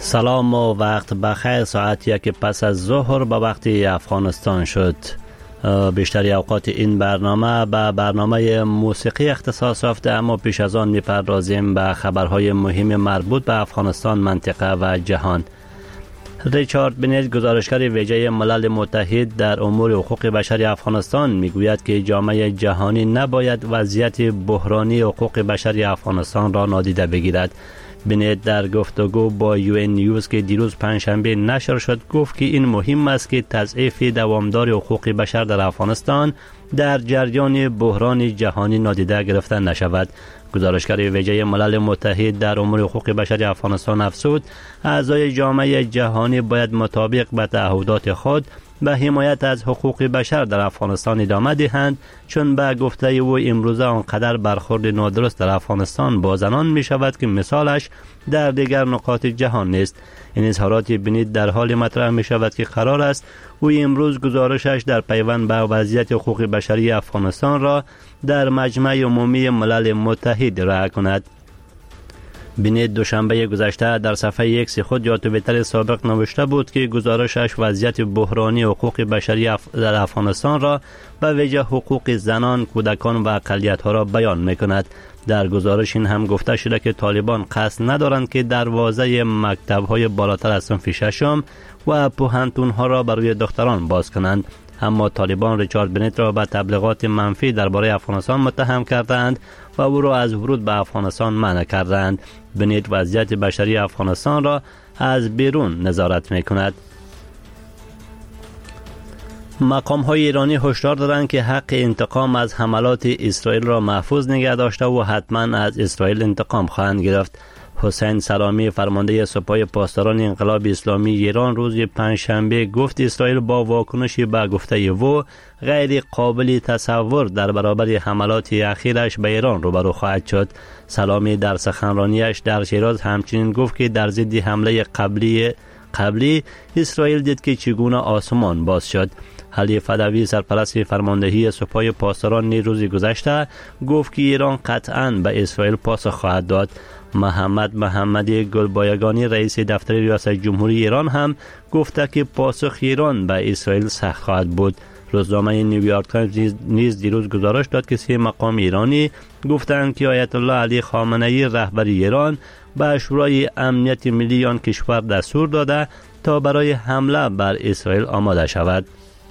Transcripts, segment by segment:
سلام و وقت بخیر. ساعت 1 پس از ظهر به وقت افغانستان شد. بیشتری اوقات این برنامه به برنامه موسیقی اختصاص یافته، اما پیش از آن میپردازیم به خبرهای مهم مربوط به افغانستان، منطقه و جهان. ریچارد بنیت، گزارشگر ویژه ملل متحد در امور حقوق بشر افغانستان، میگوید که جامعه جهانی نباید وضعیت بحرانی حقوق بشر افغانستان را نادیده بگیرد. بنیت در گفتگو با UN نیوز که دیروز پنجشنبه نشر شد گفت که این مهم است که تضعیف دوامدار حقوق بشر در افغانستان در جریان بحران جهانی نادیده گرفته نشود. گزارشگر ویژه ملل متحد در امور حقوق بشر افغانستان افزود اعضای جامعه جهانی باید مطابق به تعهدات خود به حمایت از حقوق بشر در افغانستان ادامه دهند، چون به گفته او امروزه آنقدر برخورد نادرست در افغانستان با زنان می شود که مثالش در دیگر نقاط جهان نیست. این اظهارات بنیت در حال مطرح می شود که قرار است او امروز گزارشش در پیوند به وضعیت حقوق بشری افغانستان را در مجمع عمومی ملل متحد ارائه کند. بنیت دوشنبه گذشته در صفحه ایکس خود یا توییتر سابق نوشته بود که گزارشش وضعیت بحرانی حقوق بشری در افغانستان را به ویژه حقوق زنان، کودکان و اقلیت‌ها را بیان می‌کند. در گزارش این هم گفته شده که طالبان قصد ندارند که دروازه مکتب‌های بالاتر از صنف ششم و پوهنتون‌ها را برای دختران باز کنند. اما طالبان ریچارد بنیت را به تبلیغات منفی درباره افغانستان متهم کردند و او را از ورود به افغانستان منع کردند. بنیت وضعیت بشری افغانستان را از بیرون نظارت می‌کند. مقام‌های ایرانی هشدار دارند که حق انتقام از حملات اسرائیل را محفوظ نگه داشته و حتما از اسرائیل انتقام خواهند گرفت. حسین سلامی، فرمانده سپاه پاسداران انقلاب اسلامی ایران، روز پنجشنبه گفت اسرائیل با واکنشی به گفته او غیر قابل تصور در برابر حملات اخیرش به ایران روبرو خواهد شد. سلامی در سخنرانیش در شیراز همچنین گفت که در ضد حمله قبلی اسرائیل دید که چگونه آسمان باز شد. علی فدوی، سرپرست فرماندهی سپاه پاسداران، روز گذشته گفت که ایران قطعاً به اسرائیل پاسخ خواهد داد. محمد محمدی گلبایگانی، رئیس دفتر ریاست جمهوری ایران، هم گفته که پاسخ ایران به اسرائیل سخت خواهد بود. روزنامه نیویورک تایمز نیز دیروز گزارش داد که 3 مقام ایرانی گفتند که آیت الله علی خامنه‌ای رهبر ایران به شورای امنیت ملی آن کشور دستور داده تا برای حمله بر اسرائیل آماده شود.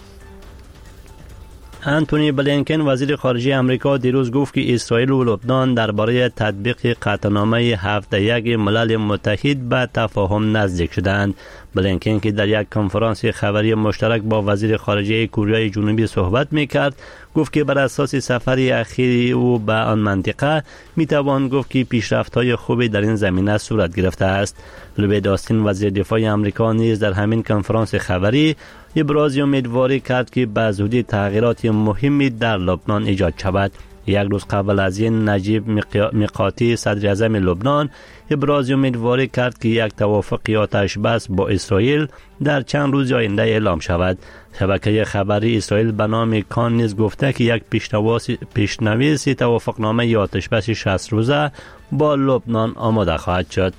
انتونی بلینکن، وزیر خارجه آمریکا، دیروز گفت که اسرائیل و لبنان درباره تطبیق قطعنامه 7-1 ملل متحد به تفاهم نزدیک شدند. بلینکن که در یک کنفرانس خبری مشترک با وزیر خارجه کره جنوبی صحبت می‌کرد، گفت که بر اساس سفر اخیر او به آن منطقه میتوان گفت که پیشرفت‌های خوبی در این زمینه صورت گرفته است. لوید آستین، وزیر دفاع آمریکا، نیز در همین کنفرانس خبری ابراز امیدواری کرد که به زودی تغییرات مهمی در لبنان ایجاد شود. یک روز قبل از این نجیب میقاتی، صدر اعظم لبنان، ابراز امیدواری کرد که یک توافق آتش بس با اسرائیل در چند روز آینده اعلام شود. شبکه خبری اسرائیل به نام کان نیز گفته که یک پیشنویس توافقنامه آتش بس 60 روزه با لبنان آماده خواهد شد.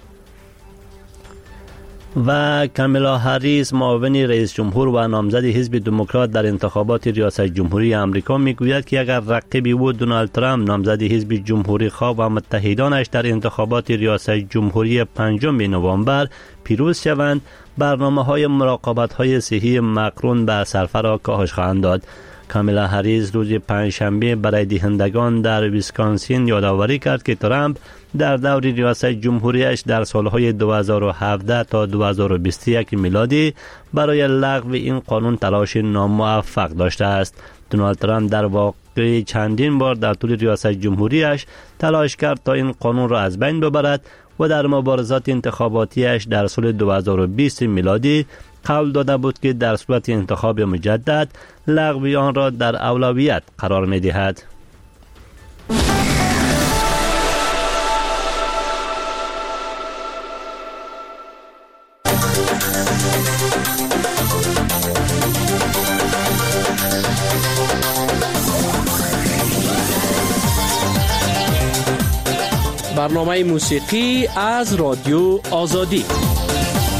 و کامیلا هریس، معاون رئیس جمهور و نامزد حزب دموکرات در انتخابات ریاست جمهوری آمریکا، میگوید که اگر رقیب او دونالد ترامپ، نامزد حزب جمهوری خواه و متحدانش در انتخابات ریاست جمهوری 5 نوامبر پیروز شوند، برنامه‌های مراقبت‌های صحی مقرون به صرفه را کاهش خواهند داد. کامیلا هریس روز پنجشنبه برای دهندگان در ویسکانسین یادآوری کرد که ترامپ در دور ریاست جمهوریش در سالهای 2017 تا 2021 میلادی برای لغو این قانون تلاش ناموفق داشته است. دونالد ترامپ در واقع چندین بار در طول ریاست جمهوریش تلاش کرد تا این قانون را از بین ببرد و در مبارزات انتخاباتیش در سال 2020 میلادی قول داده بود که در صورت انتخاب مجدد لغو آن را در اولویت قرار می دهد. برنامه موسیقی از رادیو آزادی.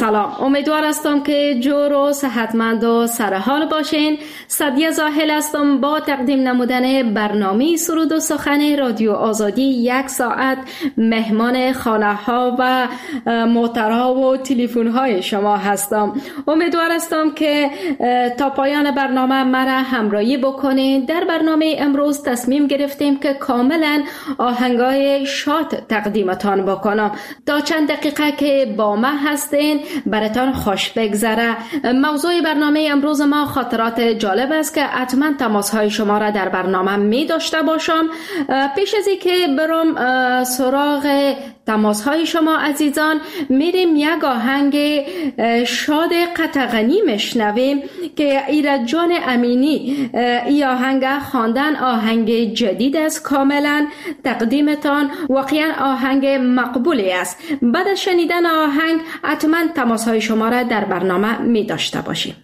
سلام، امیدوار هستم که جور و صحتمند و سرحال باشین. سعدیه زاهل هستم با تقدیم نمودن برنامه سرود و سخن رادیو آزادی. 1 ساعت مهمان خانه ها و موترها و تلفن های شما هستم. امیدوار هستم که تا پایان برنامه مرا همراهی بکنین. در برنامه امروز تصمیم گرفتیم که کاملا آهنگای شاد تقدیمتان بکنم. تا چند دقیقه که با ما هستین براتان خوش بگذره. موضوع برنامه امروز ما خاطرات جالب است که حتما تماس های شما را در برنامه می داشته باشم. پیش از این که برم سراغ تماس های شما عزیزان، میریم یک آهنگ شاد قطغنی مشنویم که ایرج جان امینی ای آهنگ خواندن. آهنگ جدید است، کاملا تقدیمتان واقعا آهنگ مقبولی است. بعد از شنیدن آهنگ حتما تماس های شما را در برنامه می داشته باشیم.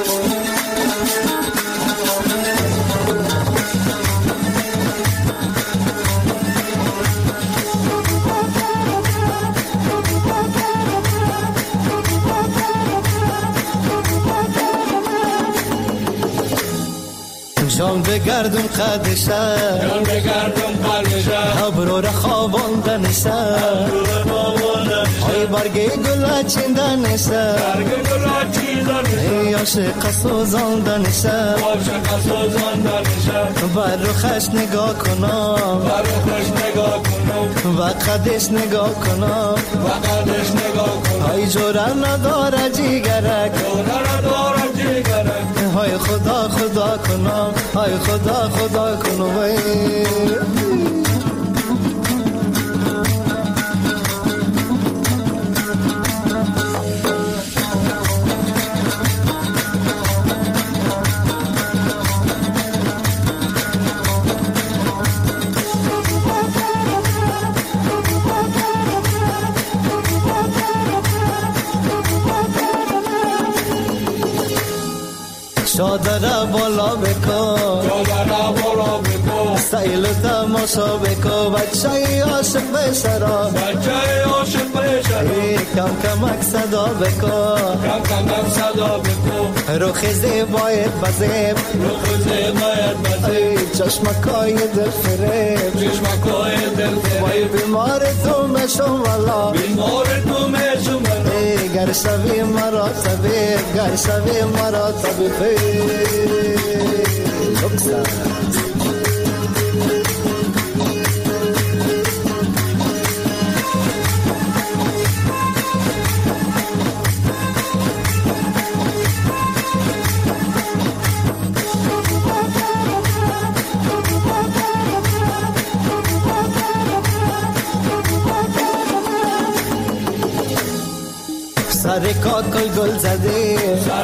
جان بگردم قدشه ابرو را خواباندنشه ای برگ گل چیندنشه ای عاشق سوزاندنشه بر روخش نگاه کنم و قدش نگاه کنم ای جوره نداره جیگرک های خدا خدا کنم های خدا خدا کنم. شادره بالا بکن سیل تماشا بکن بچه عاشق بشرا کم کمک صدا بکن روخ زیبایت بزیب چشمکای دل فریب وای بیمار تو مشم والا گر شوی مرا طبیب گر شوی مرا طبیب. سر کاکل گل زدی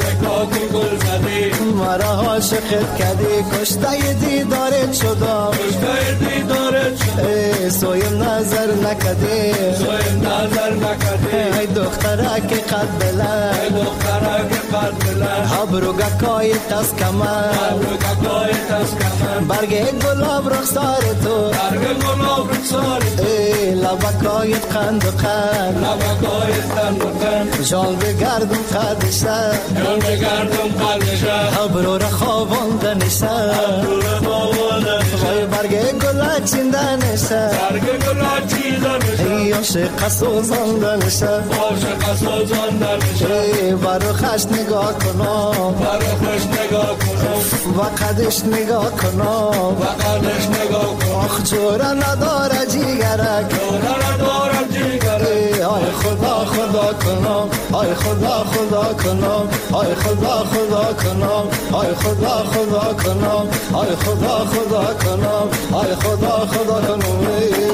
مرا عاشقت کردی کشته دیدارت شدم سویم نظر نکردی ای دختره که قد بلند ابرو گکای تست کمر برگ گلاب رخسار تو لبکایت قند و قند جان بگردم قدشه ابرو را خواباندنشه وای برگ گل چیندنشه ای عاشق سوزاندنشه ای برو خش نگاه کنم و قدش نگاه کنم آخ جوره نداره جیگرک آی خدا خدا کنم آی خدا خدا کنم آی خدا خدا کنم آی خدا خدا کنم آی خدا خدا کنم آی خدا خدا کنم.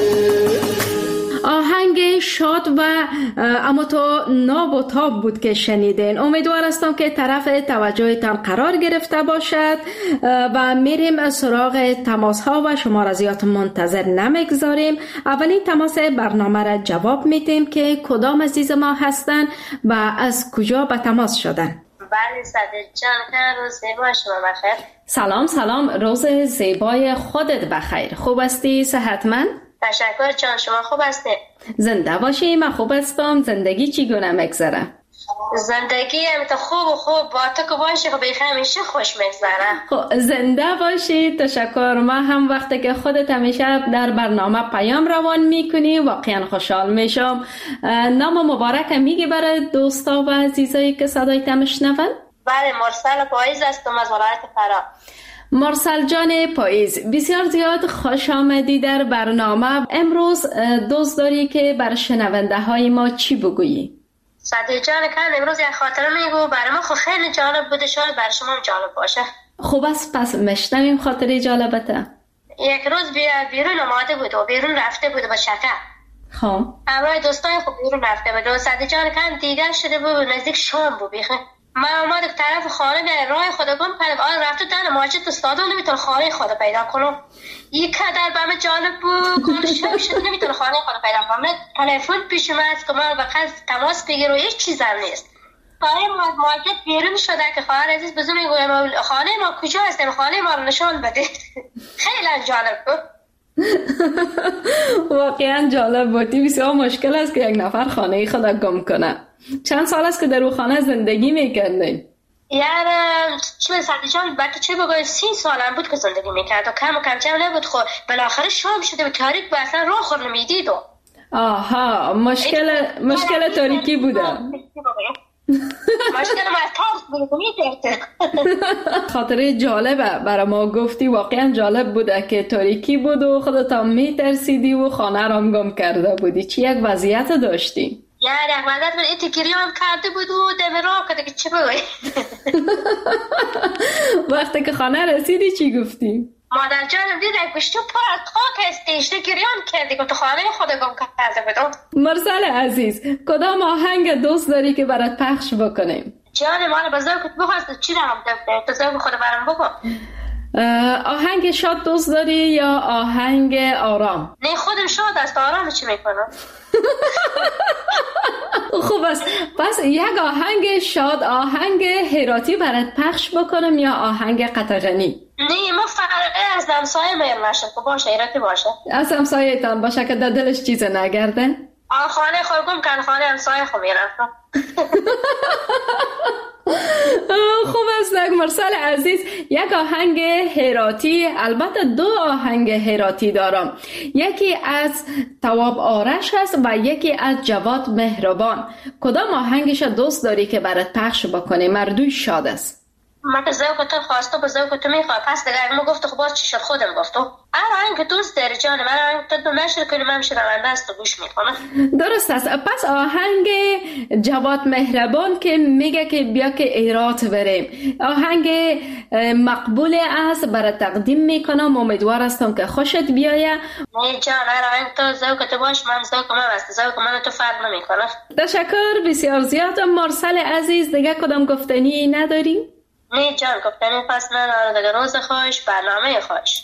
آهنگ شاد و اما تو ناب و تاب بود که شنیدین. امیدوار هستم که طرف توجهتان قرار گرفته باشد و میریم سراغ تماس ها و شما را زیاد منتظر نمیگذاریم. اولین تماس برنامه را جواب میدیم که کدام عزیز ما هستن و از کجا به تماس شدن. بله سعدیه جان، روز زیبای شما بخیر. سلام، روز زیبای خودت بخیر. خوب هستی؟ صحتمند؟ تشکر جان، شما خوب هستی؟ زنده باشی. من خوب هستم. زندگی چگونه میگذره؟ زندگی هم تو خوب با تو که باشی خب بیخی همیشه خوش میگذره. خب زنده باشی. تشکر. ما هم وقتی که خودت همیشه در برنامه پیام روان میکنی واقعا خوشحال میشم. نام مبارک میگی برای دوستا و عزیزایی که صدایت میشنون؟ بله، مرسل پاییز هستم از ولایت فرا. مرسل جان پاییز، بسیار زیاد خوش آمدی در برنامه. امروز دوست داری که بر شنونده های ما چی بگویی؟ صدیق جان کن امروز یک خاطره میگو برای ما خب خیلی جالب بوده، شاید برای شما هم جالب باشه. خوب است، پس مشنویم خاطره جالبته. یک روز بیرون آماده بود و بیرون رفته بود با شکر. خب همراه دوستای خب بیرون رفته بود و صدیق جان کن دیگر شده بود نزدیک شام بود بیخه. من اومد که طرف خانه به راه خود گم کردم. رفته در ماجد استاده نمیتونه خانه خود پیدا کنم. یک قدر به من جالب بود کل شب شد نمیتونه خانه خود پیدا کنم. تلفن پیش من است که من بخواست تماس بگیر و هیچ چیز هم نیست. خانه ماجد بیرون شده که خواهر عزیز بزرگ میگویم خانه ما کجا هستیم، خانه ما رو نشان بده. خیلی جالب بود. واقعا جالب بود. بسیار مشکل است که یک نفر خانه خود گم کنه. چند سال است که در اون خانه زندگی میکردین؟ یعنی چه صدیق جان بلکه چه بگویم 30 سالم بود که زندگی میکرد و کم و کم چم نبود. خب بالاخره شام شده و تاریک به اصلا راه خور نمیدید. آها، مشکل تاریکی بوده. مشکل ما ترس بود میکرد. خاطره جالبه برای ما گفتی. واقعا جالب بوده که تاریکی بود و خودت هم میترسیدی و خانه را گم کرده بودی. چی یک وضعیت داشتی؟ یعنی یک وضعیت من ایتگیری هم کرده بود و دم راه کرده که چی بگوی. وقتی که خانه رسیدی چی گفتی؟ مادر جانم دید یک گشتو پر از خاک است گریان کردی که تو خانه خود گم کرده بودم. مرسل عزیز، کدام آهنگ دوست داری که برات پخش بکنیم؟ جان مال بزرگ کت بخواست چی رام دفته بزرگ خود برام بگو. آهنگ شاد دوست داری یا آهنگ آرام؟ نه خودم شاد است، آرام چی میکنم. خوب است، پس یک آهنگ شاد، آهنگ هراتی برات پخش بکنم یا آهنگ قطغنی؟ نه ما فرقه از همسایه میل نشه که باشه هراتی باشه. از همسایه تان باشه که در دلش چیز نگرده؟ خانه خود گم کن خانه همسایه خود میرفتم. خوب است مرسل عزیز. یک آهنگ هراتی، البته 2 آهنگ هراتی دارم. یکی از تواب آرش هست و یکی از جواد مهربان. کدام آهنگش دوست داری که برات پخش بکنه؟ مردوی شاد است. من که زوج تو خواسته به زوج تو میخواد پس دیگه ما گفت خب باز چی شد خودم گفتم آهنگ دوست داری جان من تو نشر کنی من شنونده است گوش میکنم. درست است. پس آهنگ جواد مهربان که میگه که بیا که ایرات بریم، آهنگ مقبول است برای تقدیم میکنم. امیدوار هستم که خوشت بیایه. نه جان آهنگ تو زوج تو باش من زوج من است زوج من تو فرق نمیکنه. تشکر بسیار زیاد مرسل عزیز. دیگه کدام گفتنی نداری؟ نه جان گفتنی پس نداره دیگه. روز خوش، برنامه خوش.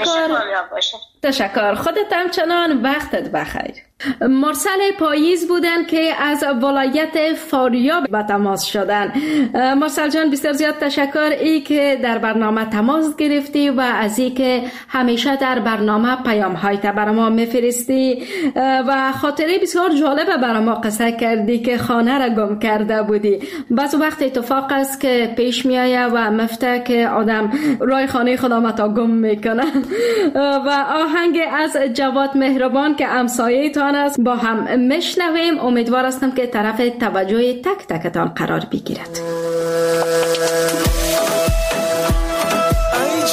تشکر. خودت همچنان وقتت بخیر. مرسل پاییز بودن که از ولایت فاریاب به تماس شدن. مرسل جان بسیار زیاد تشکر ای که در برنامه تماس گرفتی و از ای که همیشه در برنامه پیام هایت برای ما میفرستی و خاطره بسیار جالبه برای ما قصه کردی که خانه را گم کرده بودی. بعض وقت اتفاق است که پیش میایه و مفته که آدم رای خانه خودم تا گم میکنه. و آهنگ از جواد مهربان که همسایه تان است با هم میشنویم. امیدوار هستم که طرف توجه تک تکتان قرار بگیرد. ای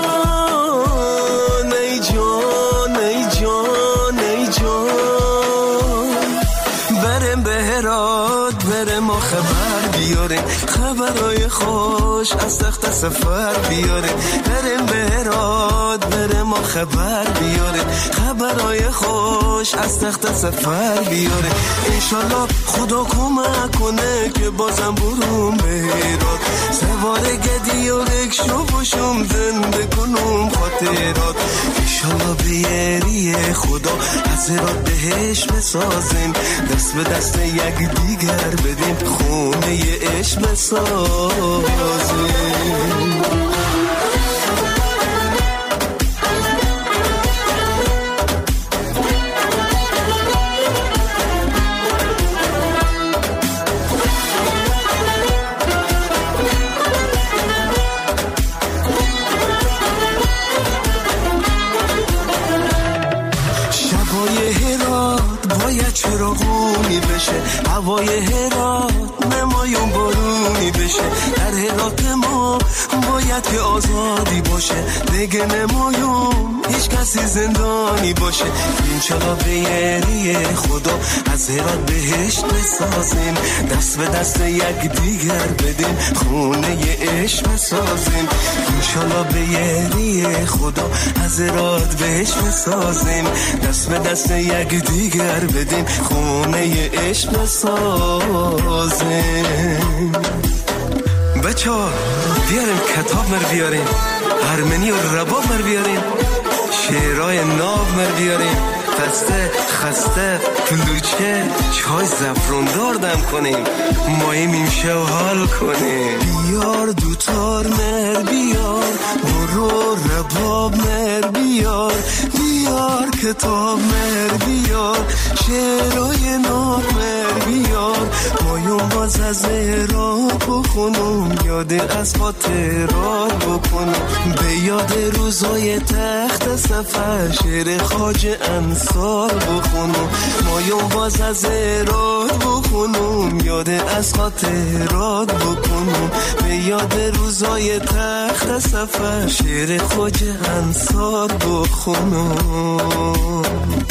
جان ای جان ای جان ای جان برم بهرات برم و خبر بیاره خبرای خوش از تخت سفر بیاره برم بهرات برم و خبر بیاره خبرای خوش از تخت سفر بیاره انشالله خدا کمک کنه که بازم برم بهرات سوار گدی و رکشو باشم زنده کنم خاطرات انشالله بیاری خدا حضرات بهش بسازیم دست به دست یک دیگر بدیم خونه عشق بسازیم. هوای هرات باید چراغونی بشه، هوای هرات نمایون بارونی بشه. در هرات ما باید که آزادی باشه، دیگه نمایون هیچ کسی زندانی باشه. انشالله به یاری خدا از هرات بهشت بسازیم، دست به دست یک دیگر بدیم، خونه عشق بسازیم. انشالله به یاری خدا از هرات بهشت بسازیم، دست به دست یک دیگر بدیم، خونه عشق بسازیم. بچه‌ها بیاریم کتاب مر بیاریم، هرمنی و رباب مر بیاریم، شعرهای ناب مر بیاریم، خسته خسته کلوچه چای زفروندار دم کنیم، ماییم شو حال کنیم. بیار دوتار مر بیار، برو رباب مر بیار، بیار کتاب مر بیار، شعرهای ناب مر بیار، ماییم باز از هرات بخونم، یاد از خاطرات بکنم، به یاد روزای تخت سفر شعر خواجه انصار بخونم، ماییم باز از هرات بخونم، یاد از خاطرات بکنم، به یاد روزای تخت سفر شعر خواجه انصار بخونم.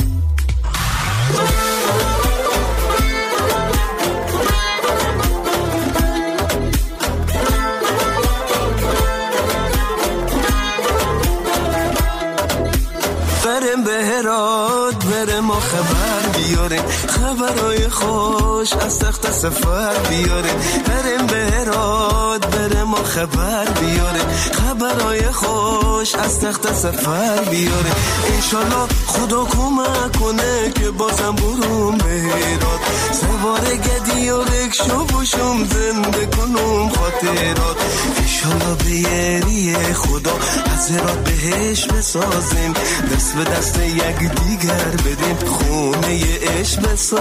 بریم به هرات بریم و خبر بیاریم، خبرهای خوش از تخت سفر بیاریم. بریم به هرات بریم و خبر بیاریم، خبرهای خوش از تخت سفر بیاریم. انشالله خدا کمک کنه که بازم برم به هرات، سوار گدی و رکشو باشم زنده کنم خاطرات. انشالله به یاری خدا از هرات بهش بسازیم، دست به دست یک دیگر بدیم، خونه عشق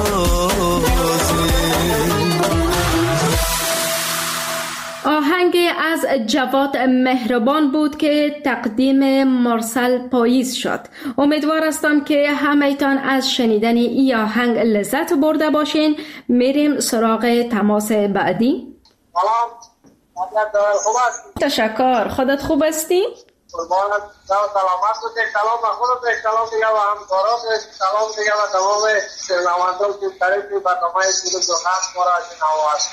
بسازیم. آهنگ از جواد مهربان بود که تقدیم مرسل پاییز شد. امیدوار هستم که همه‌تان از شنیدن این آهنگ لذت برده باشین. میریم سراغ تماس بعدی. تشکر. خودت خوب هستی؟ قربانت، سلامت باشید. سلام به خودت، سلام دیگه و همکارات، سلام دیگه و تمام شنوندگان که طریق برنامه سود سخن ما را شنوند.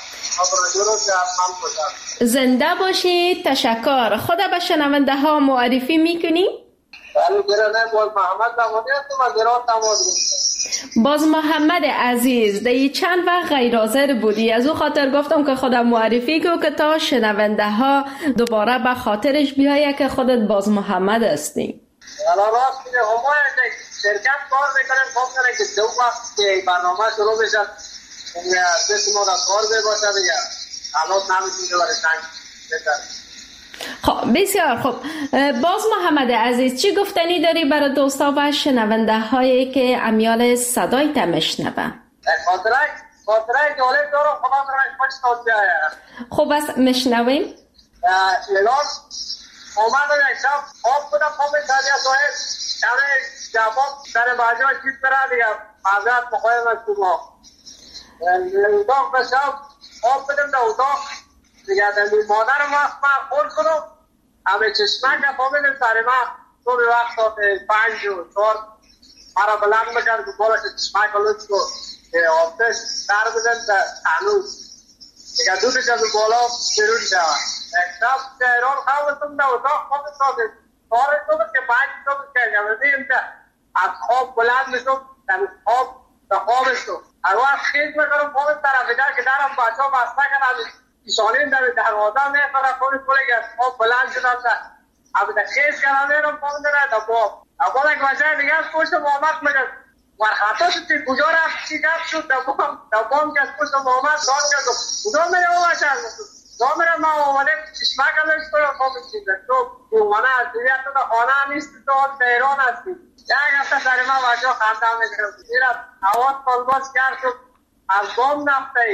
زنده باشید. تشکر. خدا به شنونده ها معرفی میکنی؟ بله گرانه، باز محمد زمانی هستم از ایران تماس گرفتم. باز محمد عزیز دی چند وقت غیر حاضر بودی، از او خاطر گفتم که خودم معرفی کو که تا شنونده ها دوباره به خاطرش بیایه که خودت باز محمد هستی. الان راست میگه، ما شرکت کار میکنیم، خوب کنه که دو وقت که برنامه شروع بشه دست ما را کار باشه دیگه، الان نمیتونیم برای تنگ بتر. خب بسیار خوب. باز محمد عزیز چی گفتنی داری برای دوستا و شنونده هایی که امیال صدای تا میشنوه؟ خاطره جالب دارم، خدا کنه خوش توصیه. خوب است میشنویم. لگان اومدم یک شب خواب بودم، خواب تازیه صاحب شبه جواب در باجا چیز برا دیگه معذرت مخواهیم از شما. اتاق به شب خواب بودم در اتاق دیگه دمی مادرم وقت من خورد کنم، همه چشمه که فامیدم سر من تو به وقت ساعت 5 و 4 مرا بلند بکرد که بالا چشمه که لطف کو آفتش در بزن در تنوز دیگه دودش از بالا برون شود. یک شب ایران خوابستم در اتاق خواب ساعت 4 صبح که 5 صبح که گمزیم که از خواب بلند میشم در خواب در خوابستم. هر وقت خیز میکنم خواب طرف در که درم بچه ها بسته کنم ایشانین در دروازه میفرم خودت بوله که خواب بلند شدم در اما در خیز کنم میرم خواب در باب اما یک وجه دیگه از پشت محمد میگه ورخطا شد که کجا رفت چی گفت شد در بام که از پشت محمد داد کرد کجا میره او بچه دا میرم من آمده چشمه کلش کنم خواب چیزه تو اومانه از دیگه تو در خانه نیستی تو از تهران هستی یک هفته سر من بچه ها خنده میگرم میرم حواس پالباز کرد شد از بام نفته ای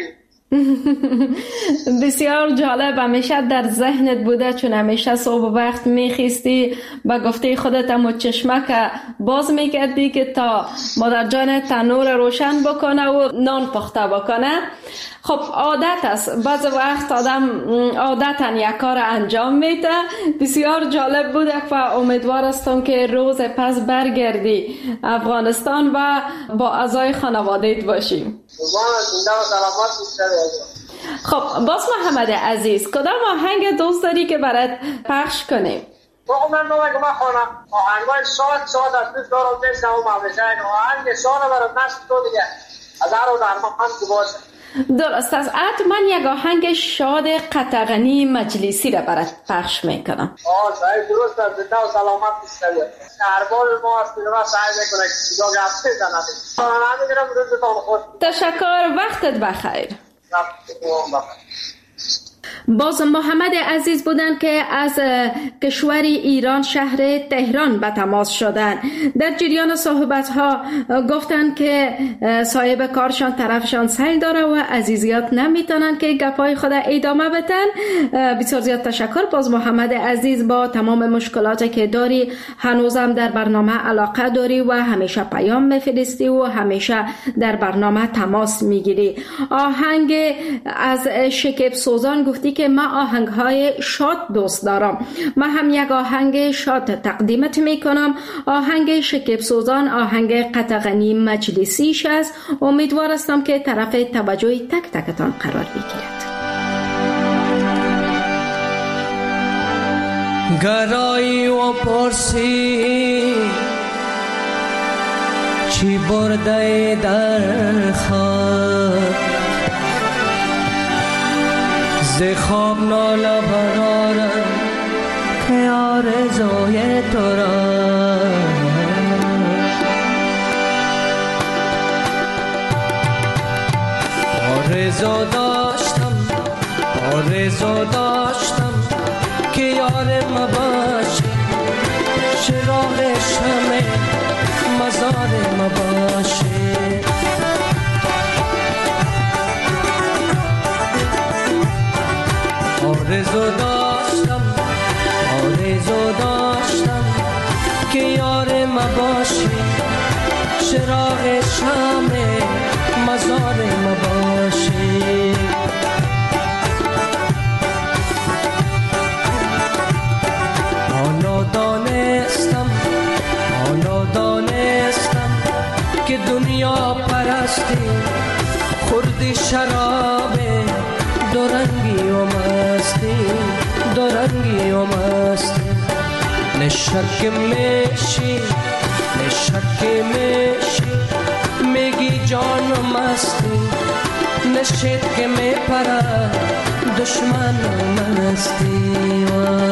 بسیار جالب. همیشه در ذهنت بوده، چون همیشه صبح وقت میخیستی با گفته خودت هم چشمک باز میکردی که تا مادر جان تنور روشن بکنه و نان پخته بکنه. خب عادت است، بعض وقت آدم عادتا یک کار انجام میده. بسیار جالب بوده و امیدوار هستم که روز پس برگردی افغانستان و با اعضای خانواده‌ات باشیم. خب باز محمد عزیز، کدام آهنگ دوست داری که برات پخش کنیم؟ من خونم آهنگای شاد از دوست دارم بشنم و همیشه آهنگ شاد برای نشت تو دیگه از هر رو در من که باشه. درست است. من یک آهنگ شاد قطغنی مجلسی را برات پخش میکنم. صحیح، درست است. زنده و سلامت باشید. ارباب ما است که ما سعی میکنه که جا گفته زنده. من میگم روزتون خوش. تشکر، وقتت بخیر. باز محمد عزیز بودند که از کشور ایران شهر تهران به تماس شدند. در جریان صحبت ها گفتند که صاحب کارشان طرفشان سیل داره و عزیزیات نمیتونن که گپای خود ادامه بدن. بسیار زیاد تشکر. باز محمد عزیز، با تمام مشکلاتی که داری هنوزم در برنامه علاقه داری و همیشه پیام میفرستی و همیشه در برنامه تماس میگیری. آهنگ از شکیب سوزان گفتی که من آهنگ های شاد دوست دارم. من هم یک آهنگ شاد تقدیمت میکنم. آهنگ شکیب سوزان آهنگ قطغنی مجلسیش است. امیدوار هستم که طرف توجه تک تکتان قرار بگیرد. گرایی و پرسی چی برده در خواب، ز خواب ناله برارم که آرزوی تو را. آرزو داشتم که یار ما باشی، چراغ شمع مزار ما باشی. آرزو داشتم که یار ما باشی، چراغ شمع مزار ما باشی. حالا دانستم که دنیا پرستی خوردی شراب دورنگی و مستی. نشک میشی میگی جان و مستی، نشید که میپره دشمن و مستی.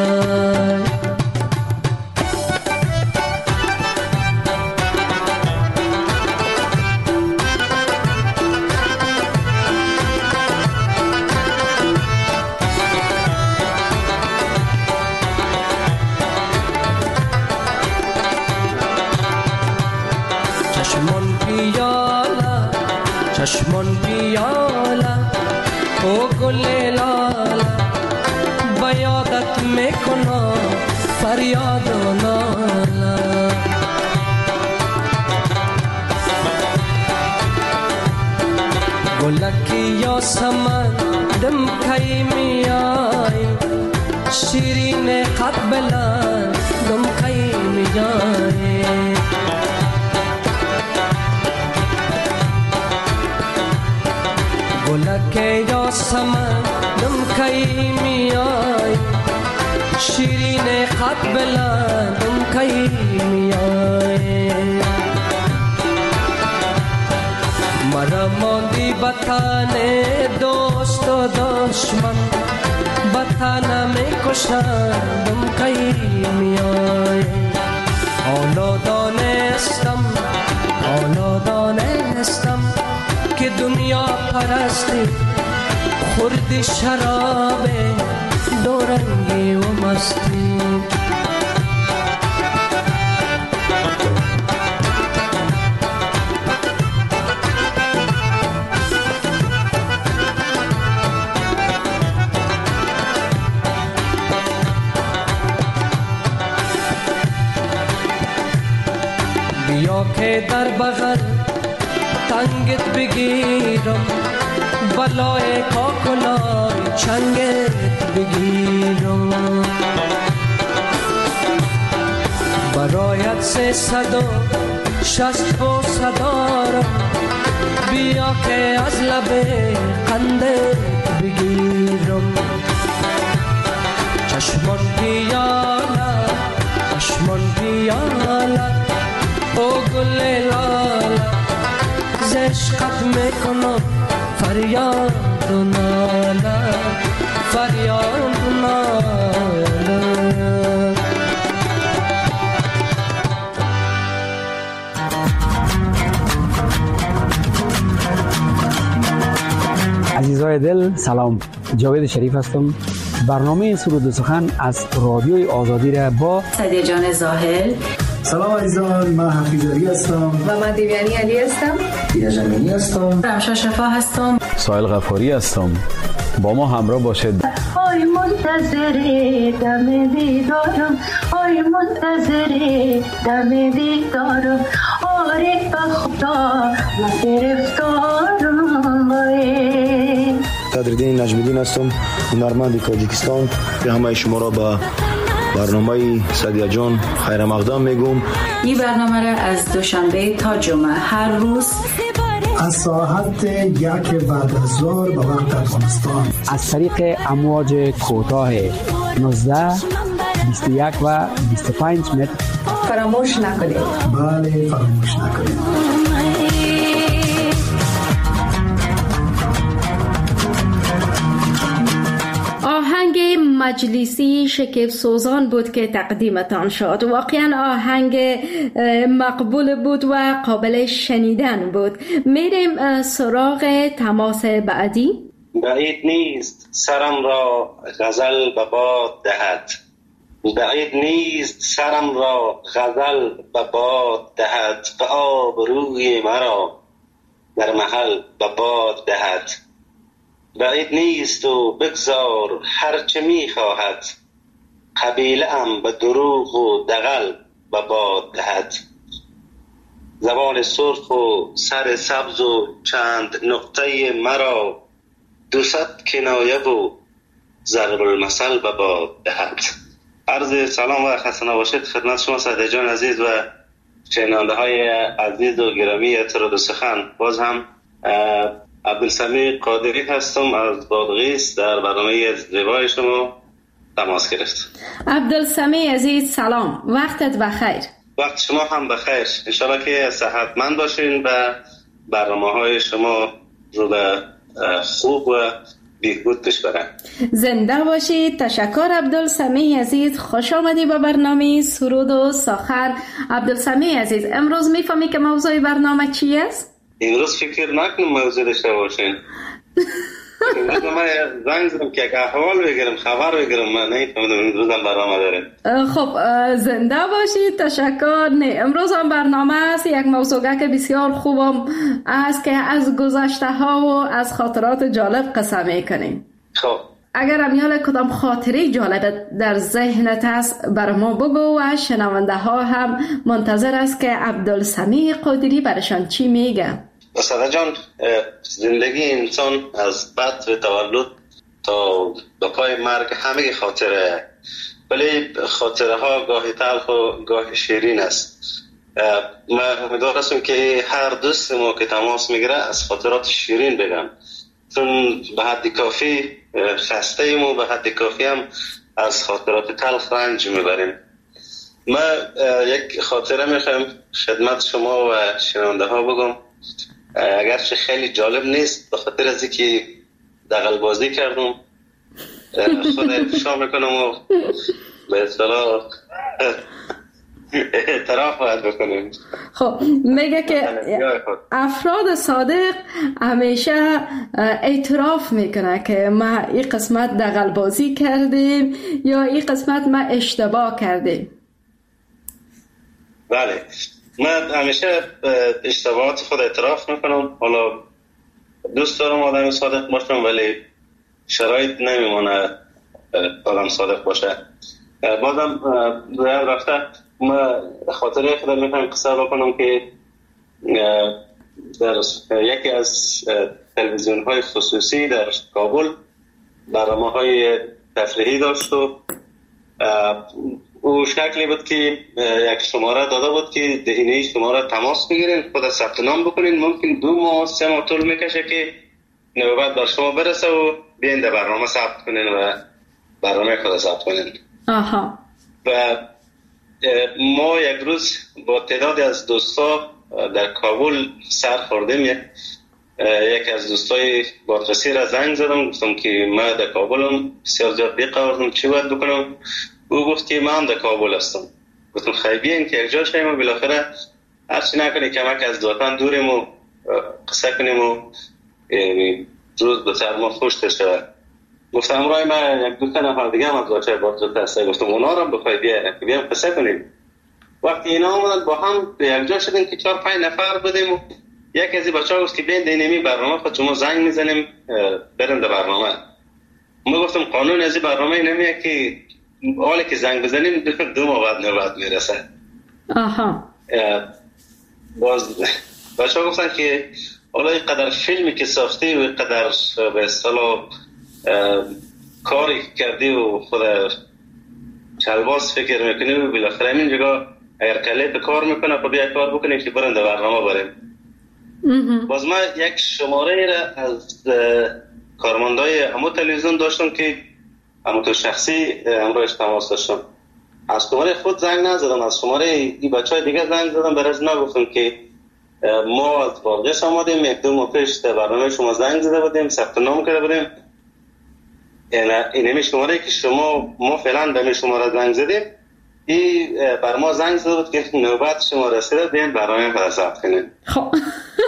چشمون پیالا او گل لالا، بیادت میکنم فریاد و نالا. گلکی یا سمن دم کی میای، شیرین قد بلند دم کی میای. گلک یا سمن دم کی میای، شیرین قد بلند دم کی میای. مرا ماندی بطن دوست و دشمن، بطن میکشن دم کی میای. حالا دانستم که دنیا پرستی خوردی شراب دورنگی و مستی. که در بغل تنگت بگیرم، بلای کاکلای چنگت بگیرم. برایت 360 بوسه دارم، بیا که از لب قندت بگیرم. چشمان پیاله چشمان پیاله او گل لاله، ز عشقت میکنم فریاد و ناله، فریاد و ناله. عزیزای دل سلام، جاوید شریف هستم. برنامه سرود و سخن از رادیوی آزادی را با سعدیه جان زاهل. سلام عزیزان، من حفیظ علی هستم و من دیویانی علی هستم. دیده جمینی هستم. رمشا شفا هستم. سایل غفاری هستم. با ما همراه باشید. آی منتظر دم دیدارم، آی منتظر دم دیدارم، آره به خدا و گرفتارم. صدرالدین نجم‌الدین هستم، هنرمند تاجیکستان. به همه شما را به برنامه سعدیه جان خیر مقدم میگم. این برنامه را از دوشنبه تا جمعه هر روز از ساعت 1 بعد از ظهر به وقت افغانستان از طریق امواج کوتاه 19 21 و 25 متر فراموش نکنید. بله فراموش نکنید. آهنگ مجلسی شکیب سوزان بود که تقدیمتان شد. واقعا آهنگ مقبول بود و قابل شنیدن بود. میریم سراغ تماس بعدی. بعید نیست سرم را غزل به باد دهد، بعید نیست سرم را غزل به باد دهد، به آب روی مرا در محل به باد دهد. بعید نیست و بگذار هرچه می خواهد، قبیله ام به دروغ و دغل به باد دهد. زبان سرخ و سر سبز و چند نقطه مرا، 200 کنایه و ضرب المثل به باد دهد. عرض سلام و خسته نباشید خدمت شما سعدیه جان عزیز و شنونده های عزیز و گرامی سرود و سخن. باز هم عبدالسمیع قادری هستم از بادغیس، در برنامه زیبای شما تماس گرفت. عبدالسمیع عزیز سلام، وقتت بخیر. وقت شما هم بخیر، انشالله که صحتمند باشین و برنامه های شما رو به خوب و بهبود پیش برن. زنده باشید. تشکر عبدالسمیع عزیز، خوش آمدی به برنامه سرود و سخن. عبدالسمیع عزیز، امروز میفهمی که موضوع برنامه چی است؟ امروز فکر نکنم موضوع داشته باشین. امروز من زنگ زدم که احوال بگیرم، خبر بگیرم، من نمیفهمیدم امروز هم برنامه داره. خب زنده باشید، تشکر. نه امروز هم برنامه است، یک موضوع که بسیار خوبم است که از گذشته ها و از خاطرات جالب قصه میکنیم. خب اگر امیال کدام خاطره جالب در ذهنت است بر ما بگو و شنونده ها هم منتظر است که عبدالسمیع قادری برشان چی میگه. سعدیه جان، زندگی انسان از بطن تولد تا به پای مرگ همه خاطره، ولی خاطره ها گاهی تلخ و گاهی شیرین است. من امیدوار هستم که هر دوست ما که تماس میگیره از خاطرات شیرین بگم، چون به حد کافی خسته ایم و به حد کافی هم از خاطرات تلخ رنج میبریم. من یک خاطره میخوام خدمت شما و شنونده ها بگم، اگرچه خیلی جالب نیست به خاطر از اینکه دغل بازی کردم، خود افشا میکنم و به اصطلاح اعتراف باید بکنیم. خب میگه که افراد صادق همیشه اعتراف میکنه که ما این قسمت دغل بازی کردیم یا این قسمت ما اشتباه کردیم. بله، من همیشه اشتباهات خود اعتراف میکنم. حالا دوست دارم آدم صادق باشم ولی شرایط نمیمونه آدم صادق باشه. بازم رفته ما خاطره خودم میخوایم قصه بکنم که در یکی از تلویزیون های خصوصی در کابل برنامه های تفریحی داشت و او شکلی بود که یک شماره داده بود که اینه شماره تماس بگیرین، خود ثبت نام بکنین، ممکن 2 ماه 3 ماه طول میکشه که نوبت بر شما برسه و بیاین در برنامه ثبت کنین و برنامه خود ثبت کنین. آها. و ما یک روز با تعدادی از دوستا در کابل سر خوردیم. یک از دوستای بادرسی را زنگ زدم، گفتم که من در کابلم، بسیار زیاد بیق آوردم، چی باید بکنم؟ او گفت که من در کابل هستم. گفتم خیلی بیاین که یک جا شویم و بالاخره هرچی نکنی کمک از وطن دوریم و قصه کنیم و روز به سر ما خوش شود. گفتم همراه من یک 2 نفر دیگه هم از بچه‌های بادرسی هستن، گفتم اونا رو بخوای بیایم قصه کنیم. وقتی اینا آمدن با هم یک جا شدیم که 4-5 نفر بودیم و یک از این بچه‌ها گفت که بیاین اینمی برنامه خود شما زنگ میزنیم بریم در برنامه. ما گفتم قانون از این برنامه نمیه که حالی که زنگ بزنیم 2 ماه بعد نوبت میرسه. آها. باز بچه‌ها گفتن که حالا اینقدر فیلمی که ساختی و اینقدر به اصطلاح کاری کردی و خود چلباس فکر میکنی و بالاخره این جگه اگر کلیپ کار میکنه خب یک کار بکنیم که برنده برنامه بریم. باز ما یک شماره را از کارمندای همو تلویزیون داشتم که همو تو شخصی امروز تماس داشتم. از شماره خود زنگ نزدم، از شماره این بچه های دیگه زنگ زدم، برای از ما گفتم که ما از بارگس آمدیم، 1-2 ماه پیش برنامه شما زنگ زده بودیم، ثبت نام کرده بودیم. این شماره که ما فعلا به شماره زنگ زدیم، این بر ما زنگ زده بود که نوبت شما رسیده بیاین برنامه خود ثبت کنید. خب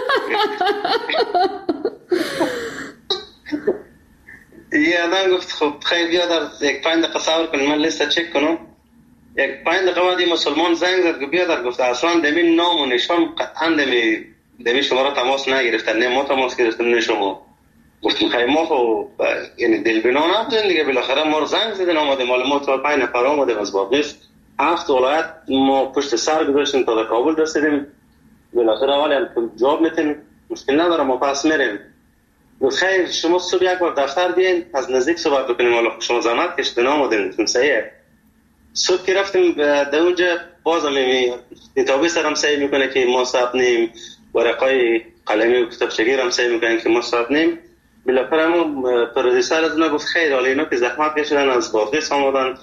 یه آدم گفت خب خیلی بیا در 1-5 دقیقه صبر کنید من لیست چک کنم. 1-5 دقیقه بعد مسلمان زنگ زد که بیا در گفت اصلا دمی نام و نشان قطعا دمی شما را تماس نگرفتن، نه ما تماس گرفتیم نه شما. گفتیم خیلی ما خب یعنی دلبنا نبودیم دیگه، بالاخره ما رو زنگ زدن آمدیم، حالا ما 4-5 نفر آمدیم از باقیش 7 ولایت ما پشت سر گذاشتیم تا در کابل رسیدیم. بالاخره حالی هم که جواب میتیم مشکل نداره ما پس میریم. گفت خیر شما صبح یک بار دفتر بیاین از نزدیک صحبت بکنیم، حالا شما زحمت کشیدین آمدین. گفتم صحیحه. صبح که رفتیم در اونجا باز هم دیتابیس هم سعی میکنه که ما ثبت نیم، ورقای قلمی و کتابچگی هم سعی میکنن که ما ثبت نیم. بالاخره ما پرودیسر از اونا گفت خیر حالا اینا که زحمت کشیدن از بادغیس آمدن،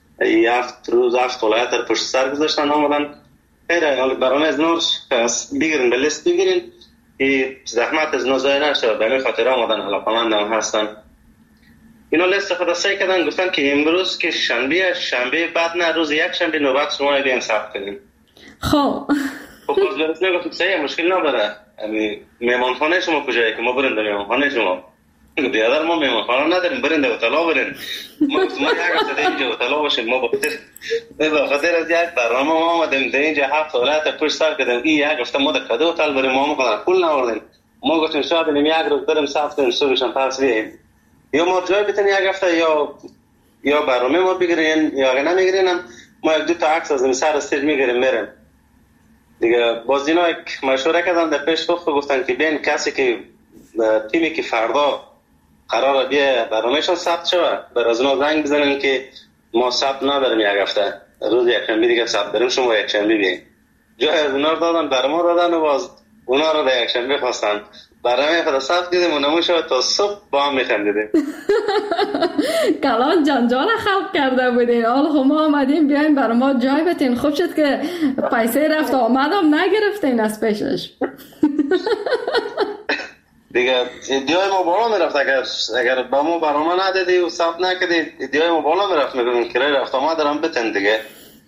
7 روز 7 ولایت در پشت سر گذاشتن آمدن، خیر حالا برنامه از نور بگیرین به لیست بگیرین که زحمت از نور ضایع نشه، به همین خاطر آمدن علاقه‌مند هم هستن. اینا لیست خود سعی کردن، گفتن که امروز که شنبه بعد نه روز یک شنبه نوبت شما بیان ثبت کنین. خب باز برسه گفتم صحیح مشکل نداره، مهمانخانه شما کجایه که ما بریم در مهمانخانه شما؟ بیادر ما مهمانخانه نداریم، بریم در هتل بریم. ما گفتم ما یک هفته اینجا هتل باشیم، ما به خاطر از یک برنامه ما آمدیم در اینجا 7 ولایت پشت سر کردیم، این یک هفته ما در کدو هتل بریم، ما مقدار پول نآوردیم. ما گفتیم شاید یک روز بریم ثبت کنیم صبحش پس بیاییم، یا ما جای بتونیم یک هفته یا برنامه ما بگیرین یا اگه نمیگیرین ما 1-2 تا عکس از این سر استیج میگیریم میریم دیگه. باز اینا یک مشوره کردن در پیش گفتن که بین کسی که تیمی که فردا قراره بیا برنامه‌شون ثبت شود بر از اونا زنگ بزنن که ما ثبت نداریم یک هفته، روز یکشنبه دیگه ثبت داریم شما یکشنبه بیاین. جای از اونا دادن بر ما دادن و باز اونا رو در یکشنبه خواستن برنامه خود ثبت کردیم و نمون شد تا صبح با هم میخندیدیم. کلان جنجال خلق کرده بودین، حالا ما آمدیم بیاین برای ما جای بتین. خوب شد که پیسه رفت آمدم نگرفتین از پیشش. دیگه ایدیای ما بالا میرفت، اگر با ما برنامه ندادی و ثبت نکردی ایدیای ما بالا میرفت، میگم کرای رفت آمد دارم بتن دیگه.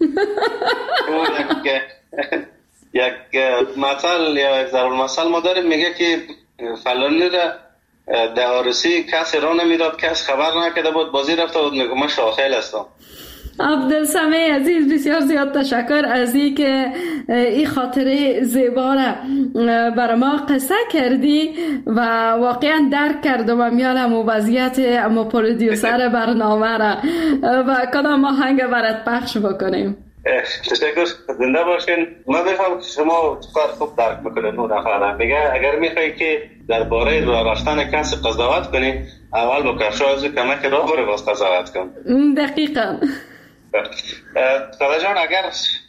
یک مثل یا یک ضرب المثل ما داریم میگه که فلانی را در عروسی کسی را نمیداد، کس خبر نکرده بود، بازی رفته بود، میگم من شاخیل هستم. عبدالسمیع عزیز بسیار زیاد تشکر از این که این خاطره زیبا را برای ما قصه کردی و واقعا درک کردم و میالم و وضعیت اما پرودیوسر برنامه را و کدام آهنگ برات پخش بکنیم. تشکر، زنده باشین. من میخوام شما کار خوب درک بکنید. میگه اگر میخوایی که درباره راه رفتن کسی قضاوت کنی، اول با کفش‌ها کمک راه بره باز قضاوت کن. دقیقاً. خدا جان، اگر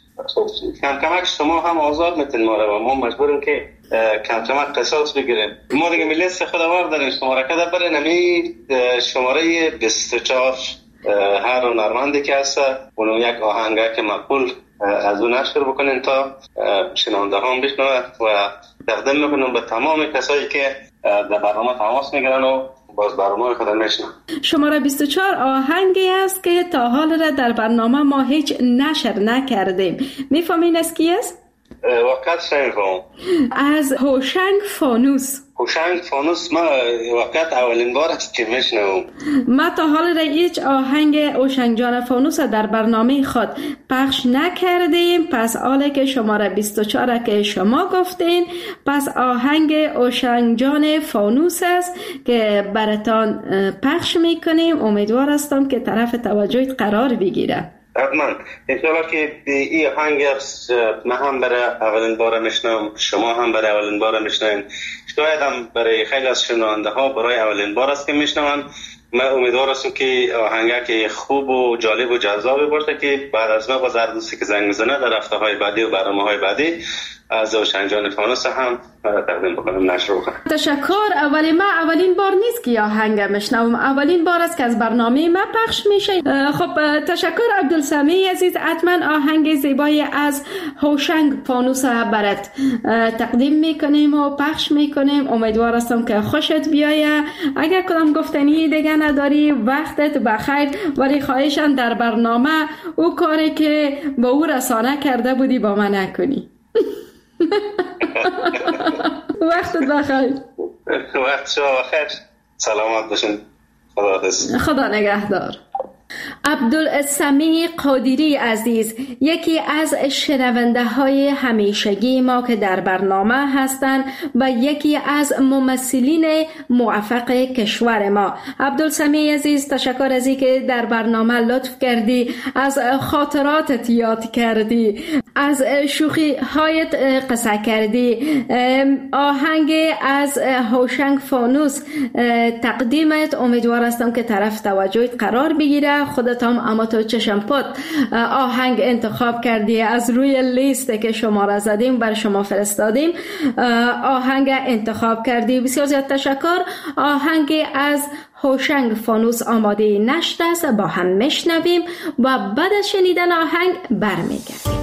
کمک شما هم آزاد میتونید ما رو، ما مجبوریم که کمک قصاص بگیریم. ما دیگه ملیت خودآور داریم، شماره کده برای نمی شماره 24 هر هنرمندی که هست اونو یک آهنگه که مقبول از اون نشر بکنین تا شنونده هم بشنوه و تقدیم میکنم به تمام کسایی که در برنامه تماس میگیرن و باز برنامه خود میشنن. شماره 24 آهنگی است که تا حال را در برنامه ما هیچ نشر نکردیم. میفهمین از کی است؟ وقت شنفهم از هوشنگ فانوس. هوشنگ فانوس ما وقت اولین بار است که میشنوم. ما تا حال را هیچ آهنگ هوشنگ جان فانوس در برنامه خود پخش نکردیم. پس حالا که شماره 24 که شما گفتین، پس آهنگ هوشنگ جان فانوس است که براتان پخش میکنیم. امیدوار هستم که طرف توجهت قرار بگیره. حتما انشاءالله که این آهنگ من هم برای اولین بار میشنم، شما هم برای اولین بار میشنین، شاید هم برای خیلی از شنونده ها برای اولین بار است که میشنون. من امیدوار هستم که آهنگ که خوب و جالب و جذاب باشه که بعد از ما با هر دوستی که زنگ میزنه در هفته‌های بعدی و برنامه‌های بعدی از هوشنگ جان فانوس هم تقدیم بکنم، نشر بکنم. تشکر. اولین بار نیست که آهنگ میشنوم، اولین بار است که از برنامه ما پخش میشه. خب تشکر عبدالسمی عزیز. حتما آهنگ زیبایی از هوشنگ فانوس برات تقدیم میکنیم و پخش میکنیم. امیدوار هستم که خوشت بیایه. اگر کدام گفتنی دیگه نداری وقتت بخیر، ولی خواهشاً در برنامه او کاری که با او رسانه کرده بودی با من نکنی. وقتت بخیر. وقت شما بخیر. سلامت باشین. خدا نگهدار. عبدالسمی قادری عزیز، یکی از شنونده های همیشگی ما که در برنامه هستند و یکی از ممثلین موفق کشور ما. عبدالسمی عزیز، تشکر از اینکه در برنامه لطف کردی، از خاطراتت یاد کردی، از شوخی هایت قصه کردی. آهنگ از هوشنگ فانوس تقدیمت، امیدوار هستم که طرف توجهت قرار بگیره. خودت هم اما تو چشم پد آهنگ انتخاب کردی، از روی لیست که شما را زدیم بر شما فرستادیم آهنگ انتخاب کردی. بسیار زیاد تشکر. آهنگ از هوشنگ فانوس آماده نشده است، با هم میشنویم و بعد از شنیدن آهنگ برمیگردیم.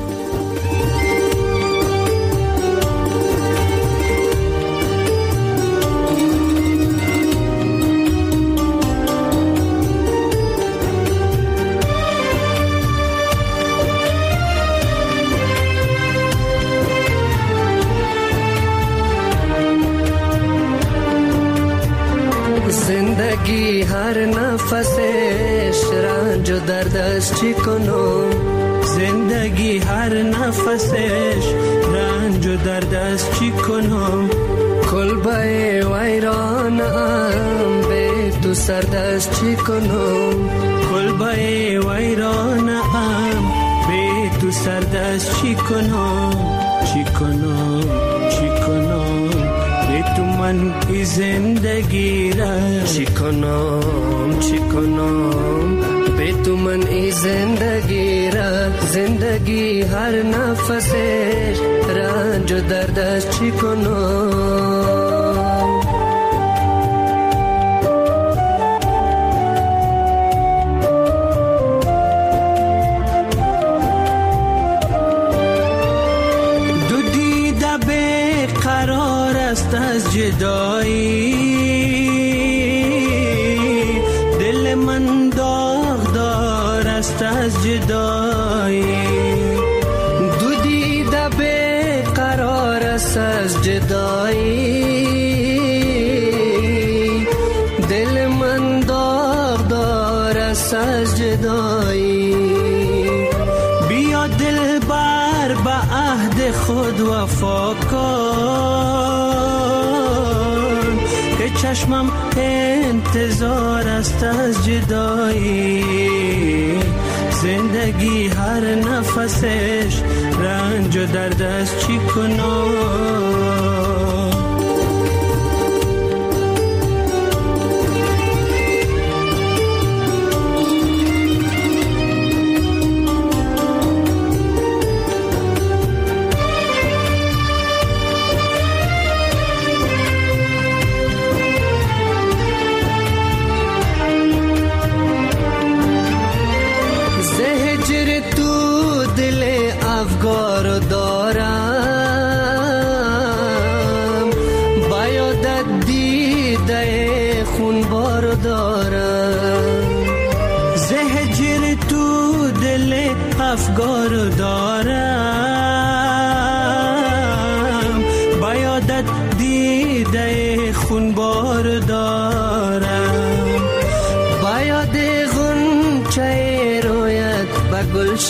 زندگی هر نفسش رنج و درد است چی کنم، زندگی هر نفسش رنج و درد است چی کنم، کلبه ویرانم به تو سرد است چی کنم، کلبه ویرانم به تو سرد است چی کنم، چی کنم چی کنم به تو من ای زندگی را، چی کنم چی کنم به تو من ای زندگی را، زندگی هر نفسش رنج و درد است چی کنم. از جدایی دل من داغدار است از جدایی، دو دیده به قرار است از جدایی، دل من داغدار است از جدایی، بیا دل بر به عهد خود وفا کن، چشمم انتظار است از جدایی، زندگی هر نفسش رنج و درد است چی کنم. افگار دارم بیادت دیده خونبار دارم بیاد غنچه رویت به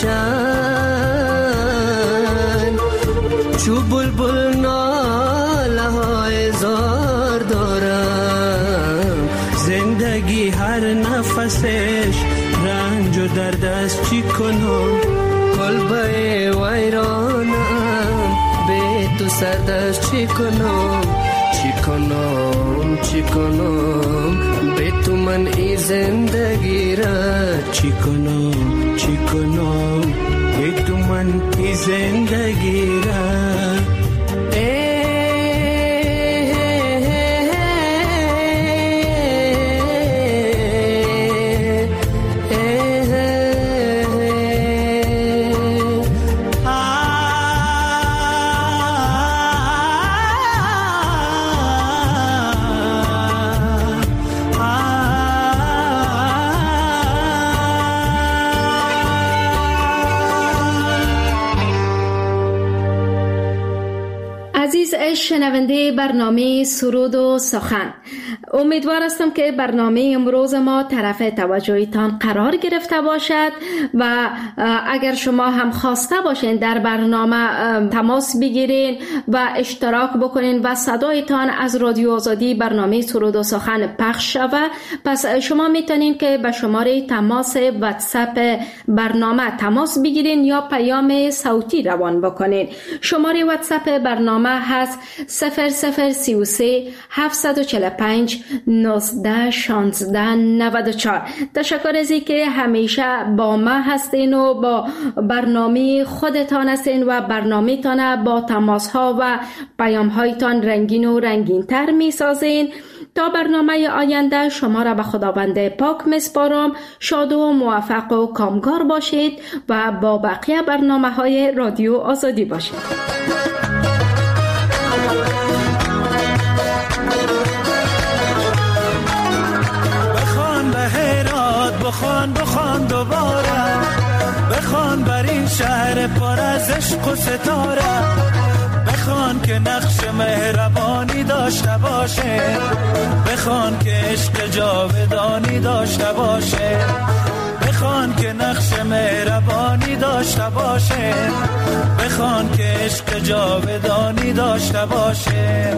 گلشن چو بلبل ناله های زار دارم زندگی هر نفسش رنج و درد است چی کنم قلبه ویرانم به تو سرد است چی کنم به تو من ای زندگی را چی کنم به تو من ای زندگی را شنونده برنامه سرود و سخن، امیدوار هستم که برنامه امروز ما طرف توجهتان قرار گرفته باشد و اگر شما هم خواسته باشین در برنامه تماس بگیرین و اشتراک بکنین و صدایتان از رادیو آزادی برنامه سرود و سخن پخش شود، پس شما میتونین که به شماره تماس واتساپ برنامه تماس بگیرین یا پیام صوتی روان بکنین. شماره واتساپ برنامه هست 0033 745 19 16 94. تشکر از اینکه همیشه با ما هستین و با برنامه خودتان هستین و برنامه تان با تماس ها و پیام هایتان رنگین و رنگین تر می سازین. تا برنامه آینده شما را به خداوند پاک میسپارم. شاد و موفق و کامگار باشید و با بقیه برنامه های رادیو آزادی باشید. بخوان دوباره بخوان بر این شهر پر از عشق و ستاره بخوان که نقش مهربانی داشته باشه بخوان که عشق جاودانی داشته باشه بخوان که نقش مهربانی داشته باشه بخوان که عشق جاودانی داشته باشه.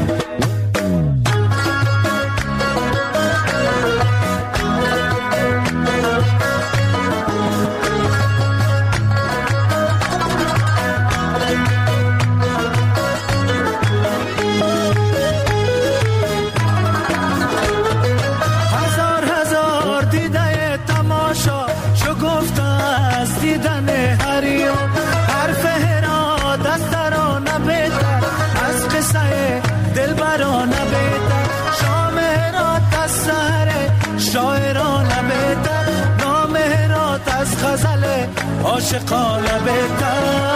عاشقانه بهتر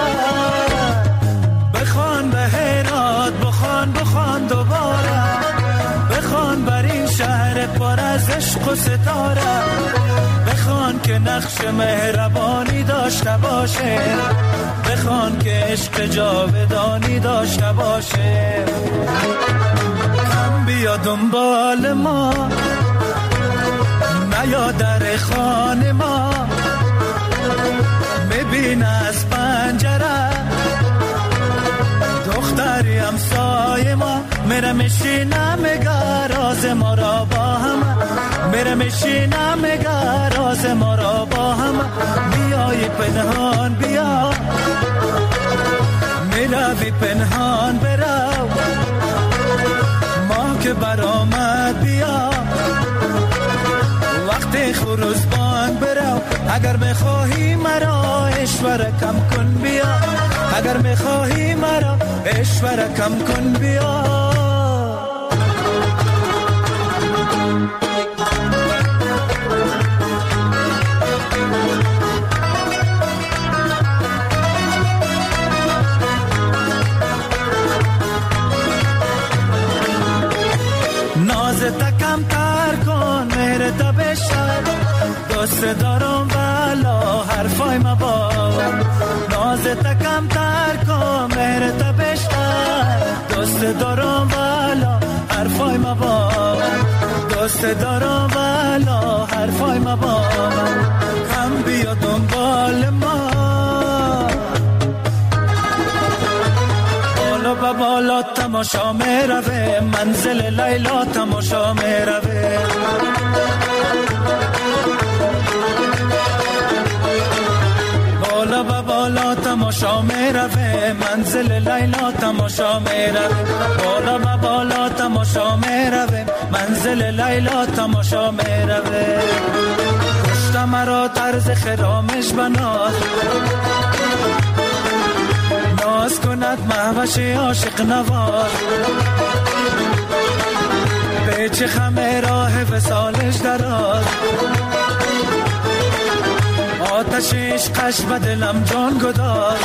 بخوان به هرات بخوان دوباره بخوان بر این شهر پر از عشق و ستاره بخوان که نقش مهربانی داشته باشه بخوان که عشق جاودانی داشته باشه. کم بیا دنبال ما نیا در خانه ما ببین از پنجره دختری همسایه ما میره میشینه میگه راز ما را با هم میره میشینم میگه راز ما را با هم بیای پنهان بیا میروی پنهان برو ما که برآمد بیا وقتی خروزبان برو اگر میخواهی مرا اشور کم کن بیا اگر میخواهی مرا اشور کم کن بیا کم تر کن مهر تا بشر دوست دارم والا حرفای ما باور نازت کم تر کن مهر تا بشر دوست دارم والا حرفای ما باور دوست دارم والا حرفای ما باور هم بیا دنبال ما با بالا تماشا میروه منزل لیلا تماشا میروه بالا با بالا تماشا میروه منزل لیلا تماشا میروه بالا با بالا تماشا میروه منزل لیلا تماشا میروه کشت مرا طرز خرامش بناد ناز کند مهوش عاشق نواز پیچ خمه راه وصالش دراز آتش عشقش به دلم جان گداز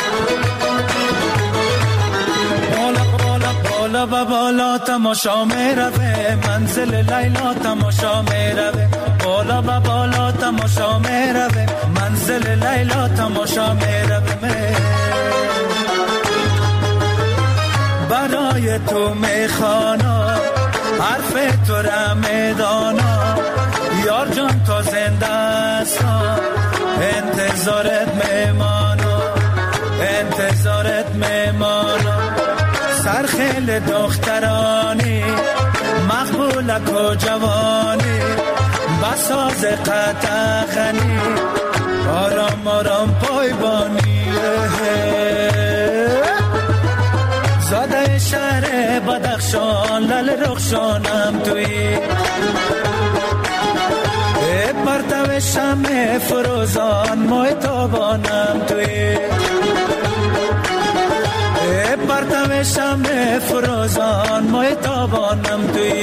بالا با بالا تماشا میروه منزل لیلا تماشا میروه بالا با بالا تماشا میروه منزل لیلا تماشا میروه برای تو میخوانا حرف تو را میدانا یار جان تا زنده هستم انتظارت میمانا انتظارت میمانا سرخیل دخترانی مقبولک و جوانی بساز قطعخنی آرام آرام پایبانی زاده شهر بدخشان لل رخشانم توی پرتو شمع فروزان محتابانم توی پرتو شمع فروزان محتابانم توی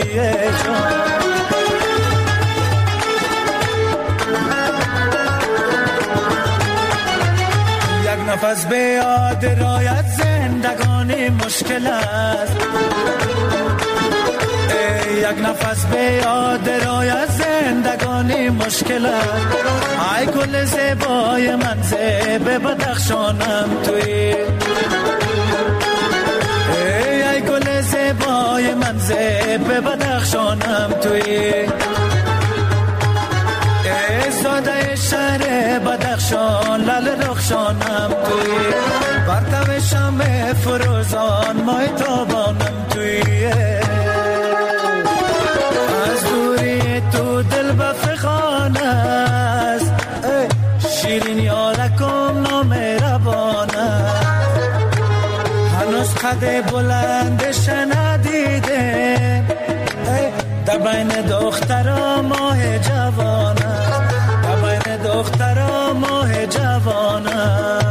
یک نفس به یاد رایت زندگانی مشکل است یک نفس به یاد رایت زندگانی مشکل است ای گل زیبای من زیب بدخشانم توی ای گل زیبای من زیب بدخشانم توی زاده شهر بدخشان لل رخشانم توی پرتو شمع فروزان محتابانم توی از دوری تو دل بفخان است شیرین یارکم نامهربان است هنوز قد بلندش ندیده در بین دخترا ماه جوان است در بین دخترا ماه جوان است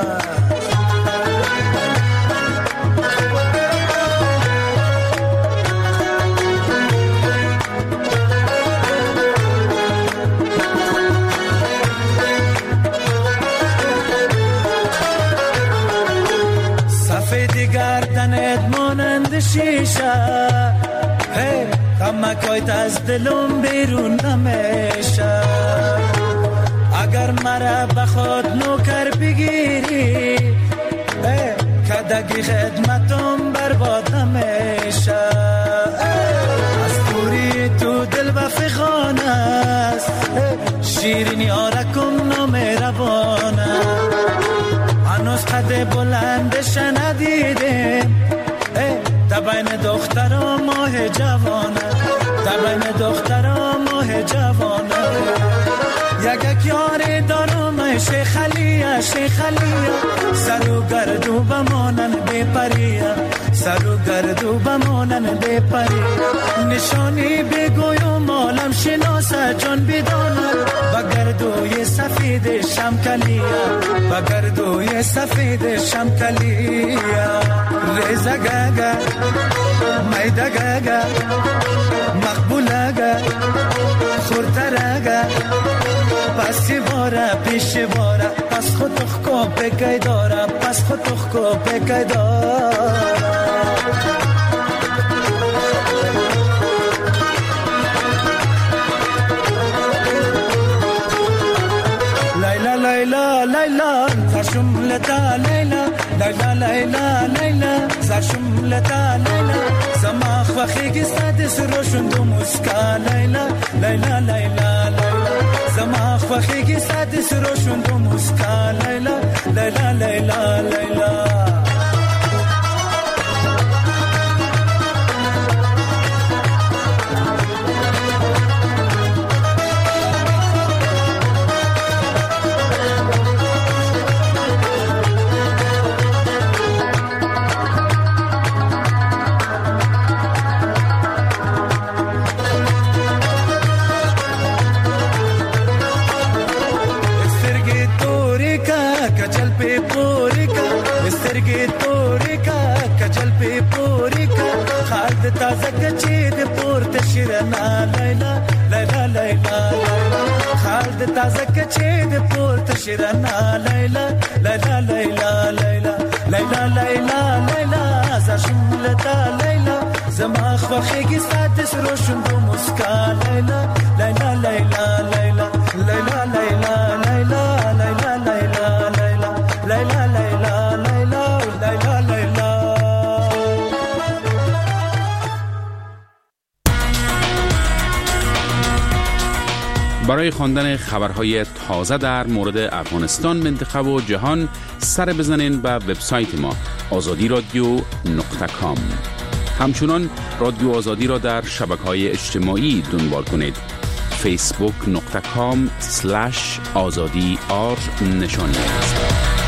سفیدی گردنت مانند شیشه غمکایت از دلم بیرون نمیشه اگر مرا بخواد نوکر بگیری کدگی خدمتم برباد نمیشه از دوری تو دل بفخان است شیرین یارکم نامهربانه هنوز قد بلندش ندیدیم در بین دختر و ماه جوانه در بین دختر خلیا سر و گردو بمانن بپریا سر و گردو بمانن بپریا نشانی بگویم مالم شناسه جان بدانم و گردوی سفید شمکلیا و گردوی سفید شمکلیا ریزه گگه میده گگه مقبوله گه خورده گه پسی باره پیش باره پس خود کو بگی داره پس خود کو بگی داره لیلا لیلا لیلا زرشم لتا لیلا لیلا لیلا لیلا زرشم لتا لیلا زماخ وخیگی سادس روشن دو مسکا لیلا لیلا لیلا لیلا زماخ وخیگی سادس روشن دو مسکا لیلا لیلا لیلا لیلا تازه کچید پورت شیرنا لیلا لیلا لیلا خالد تازه کچید پورت شیرنا لیلا لیلا لیلا لیلا لیلا لیلا لیلا زشم لتا لیلا زماخ وخیگی سادس روشن دو مسکا لیلا لیلا لیلا لیلا لیلا لیلا لیلا لیلا لیلا لیلا لیلا لیلا لیلا لیلا لیلا. برای خواندن خبرهای تازه در مورد افغانستان، منطقه و جهان سر بزنین به وبسایت ما azadiradio.com. همچنان رادیو آزادی را در شبکه‌های اجتماعی دنبال کنید. facebook.com/azadi_r نشانی است.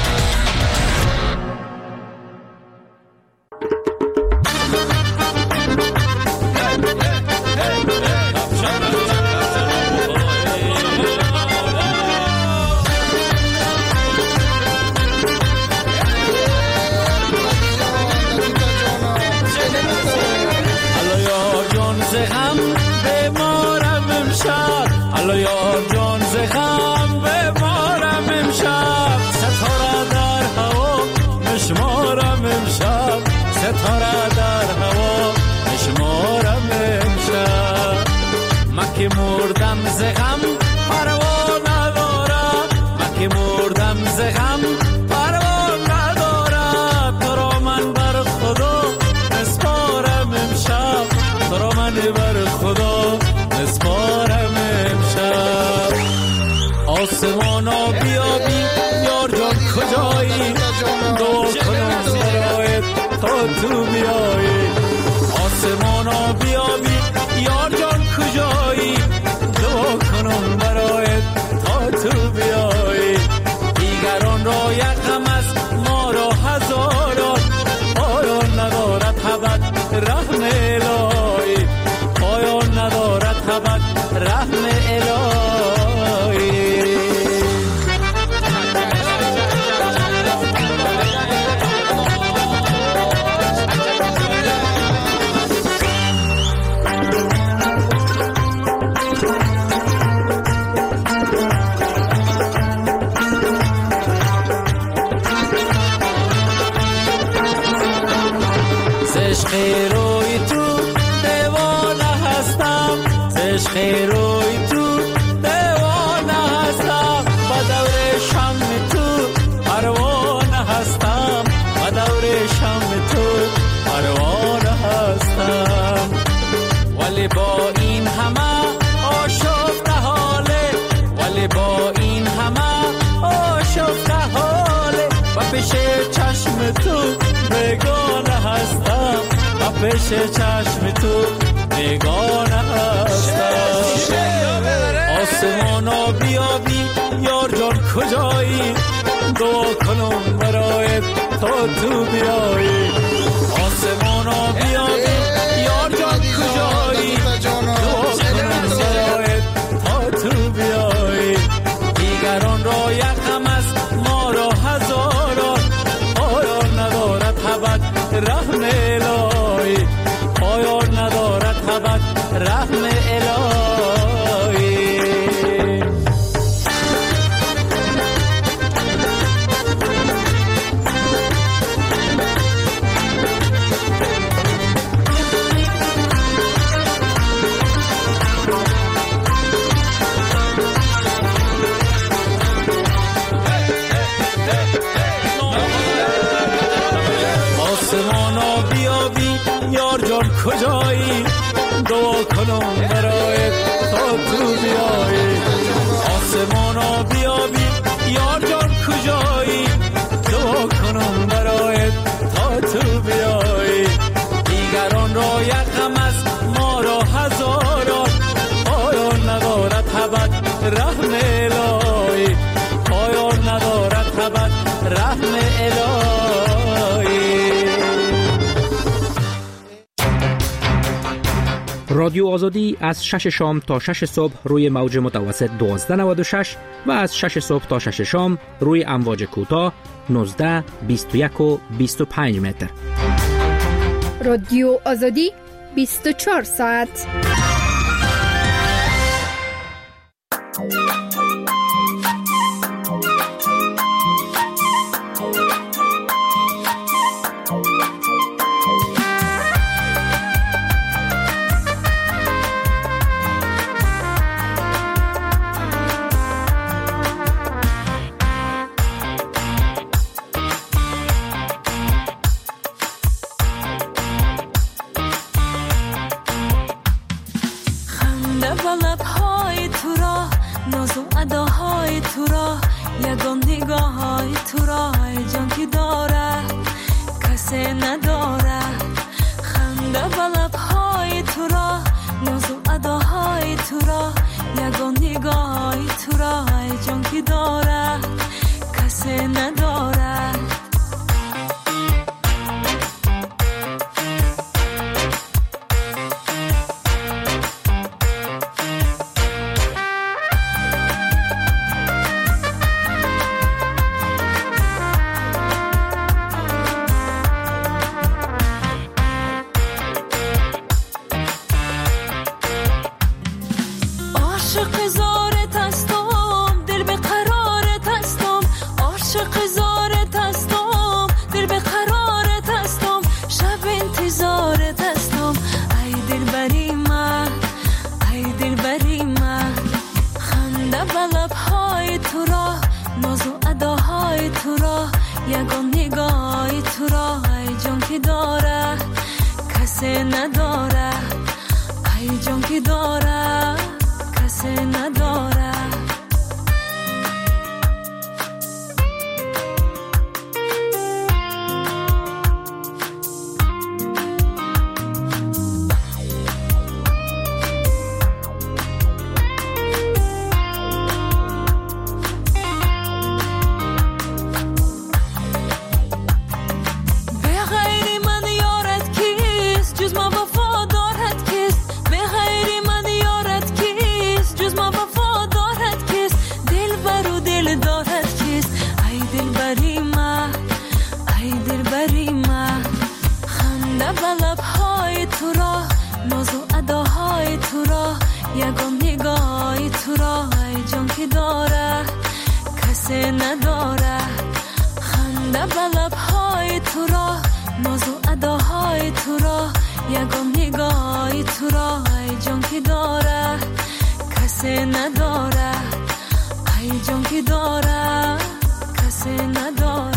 که مردم ز غم پروا ندارم، من که مردم ز غم پروا ندارم. تو را من بر خدا نسپارم امشب، تو را من بر خدا نسپارم امشب. آسمانا بیابی یار جان کجایی، دعا کنم برایت تا تو بیایی. آسمانا بیابی یار جان کجایی، دعا کنم برایت تا تو بیایی. دیگران را یکم است ما را هزاران، پایان ندارد ابد رحم الهی، پایان ندارد ابد رحم الهی. روی تو دیوانه هستم، عشق روی تو دیوانه هستم. با دور شم تو پروانه هستم، با دور شم تو پروانه هستم. ولی با این همه آشفته حاله، ولی با این همه آشفته حاله. و پیش چشم تو بیگانه هستم، و پیش چشم تو بیگانه هستم. آسمانا بیابی یار جان کجایی دعا کنم برایت تا تو بیایی آسمانا بیابی یار جان کجایی دعا کنم برایت تا تو بیایی دیگران را یکم است ما را هزاران پایان ندارد ابد رحم الهی پایان ندارد ابد رحم الهی آسمانا بیابی یار جان کجایی دعا کنم برایت تا تو بیایی آسمانا بیابی یار جان کجایی دعا کنم برایت تا تو بیایی دیگران را یکم است ما را هزاران پایان ندارد ابد رحم الهی پایان ندارد ابد رحم الهی رادیو آزادی از 6 شام تا 6 صبح روی موج متوسط 1296 و از 6 صبح تا 6 شام روی امواج کوتاه 19 21 و 25 متر. رادیو آزادی 24 ساعت. نداره ای جان که داره کسی نداره